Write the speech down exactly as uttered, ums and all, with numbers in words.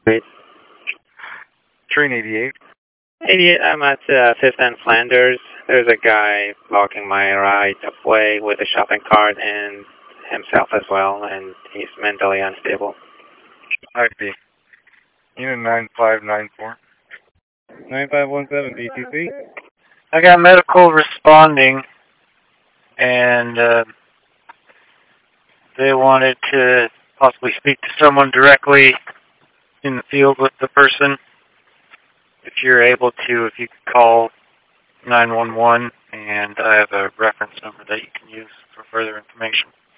Great. Train eighty-eight. eighty-eight, I'm at uh, fifth and Flanders. There's a guy blocking my right of way with a shopping cart and himself as well, and he's mentally unstable. I B. Unit nine five nine four. nine five one seven, B T C. I got medical responding, and uh, they wanted to possibly speak to someone directly in the field with the person. If you're able to, if you could call nine one one, and I have a reference number that you can use for further information.